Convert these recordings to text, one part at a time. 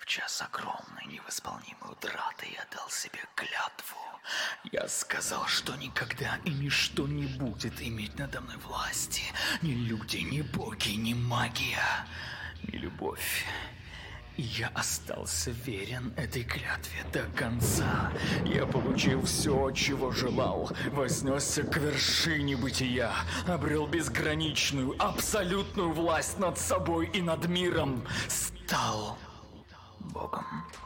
В час огромной невосполнимой утраты я дал себе клятву. Я сказал, что никогда и ничто не будет иметь надо мной власти. Ни люди, ни боги, ни магия, ни любовь. И я остался верен этой клятве до конца. Я получил все, чего желал, вознесся к вершине бытия, обрел безграничную, абсолютную власть над собой и над миром, стал Богом.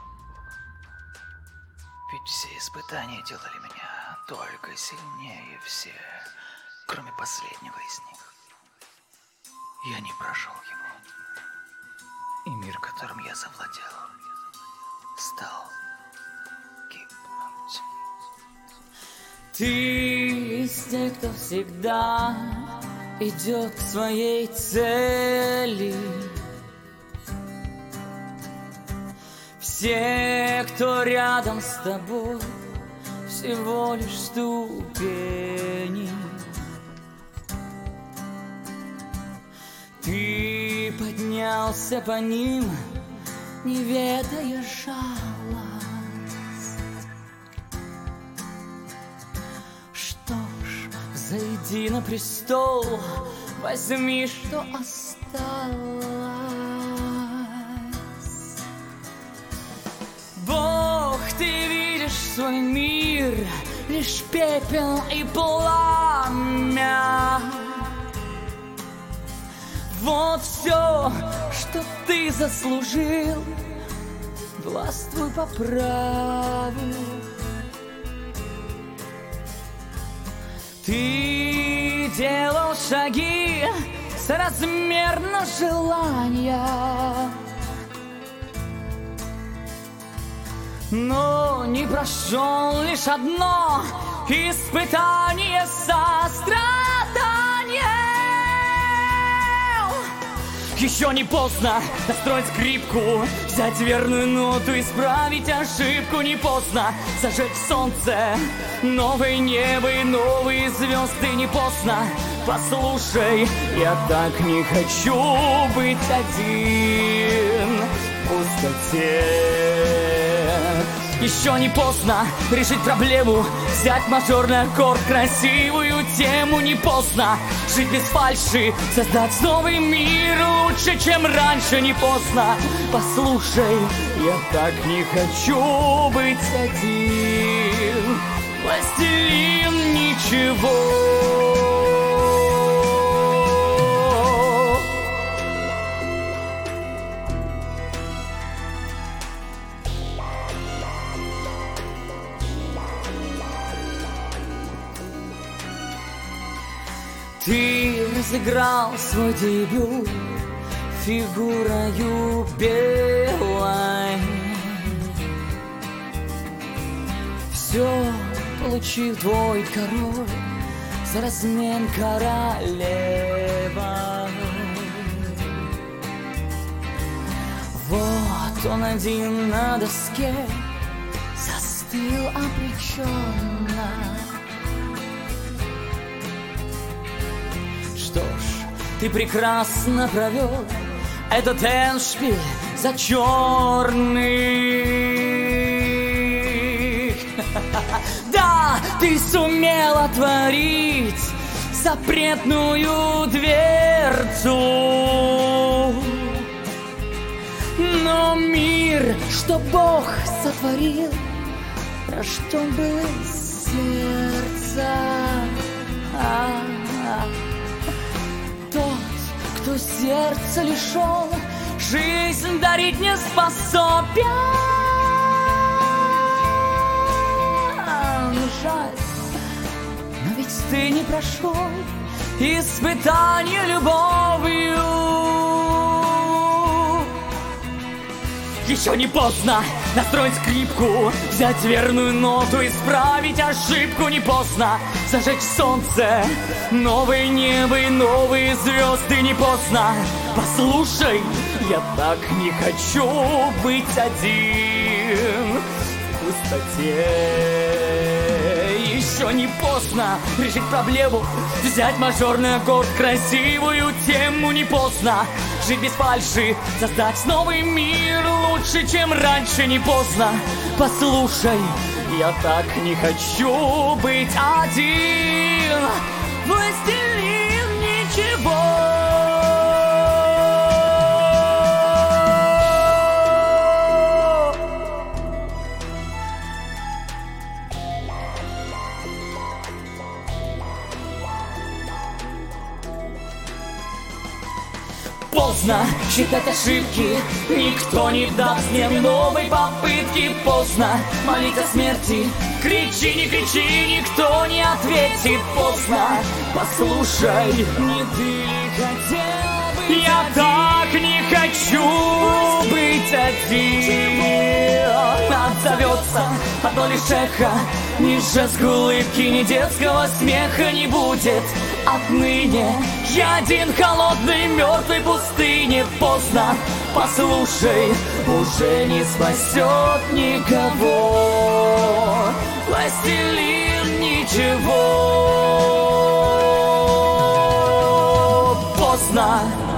Ведь все испытания делали меня только сильнее всех, кроме последнего из них. Я не прошел его. И мир, которым я завладел, стал гибнуть. Ты из тех, кто всегда идет к своей цели. Все, кто рядом с тобой, всего лишь ступени. Ты поднялся по ним, не ведая жалость. Что ж, зайди на престол, возьми, что осталось. Бог, ты видишь свой мир, лишь пепел и пламя. Вот все, что ты заслужил, властвуй по праву. Ты делал шаги соразмерно желания, но не прошел лишь одно испытание сострадания. Еще не поздно настроить скрипку, взять верную ноту, исправить ошибку. Не поздно зажечь солнце, новое небо и новые звезды. Не поздно, послушай, я так не хочу быть один в пустоте. Еще не поздно решить проблему, взять мажорный аккорд, красивую тему. Не поздно жить без фальши, создать новый мир лучше, чем раньше. Не поздно, послушай, я так не хочу быть один, властелин ничего. Ты разыграл свой дебют фигурою белой. Все получил твой король за размен королева. Вот он один на доске застыл обреченно. Что ж, ты прекрасно провел этот эндшпиль за черных. Да, ты сумел отворить запретную дверцу, но мир, что Бог сотворил, рожден был из сердца. Тот, кто сердце лишен, жизнь дарить не способен. Жаль, но ведь ты не прошел испытание любовью. Еще не поздно настроить скрипку, взять верную ноту, исправить ошибку. Не поздно зажечь солнце, новое небо и новые звезды. Не поздно, послушай, я так не хочу быть один в пустоте. Еще не поздно решить проблему, взять мажорный аккорд, красивую тему. Не поздно жить без фальши, создать новый мир лучше, чем раньше. Не поздно, послушай, я так не хочу быть один. Властелин ничего. Поздно считать ошибки, никто не даст мне новой попытки. Поздно молить о смерти, кричи, не кричи, никто не ответит. Поздно, послушай, не ты ли хотел быть я один? Так не хочу быть один. Отзовется одно лишь эхо, ни жест улыбки, ни детского смеха не будет. Отныне я один холодный, мертвой пустыне. Поздно, послушай, уже не спасет никого властелин ничего. Поздно.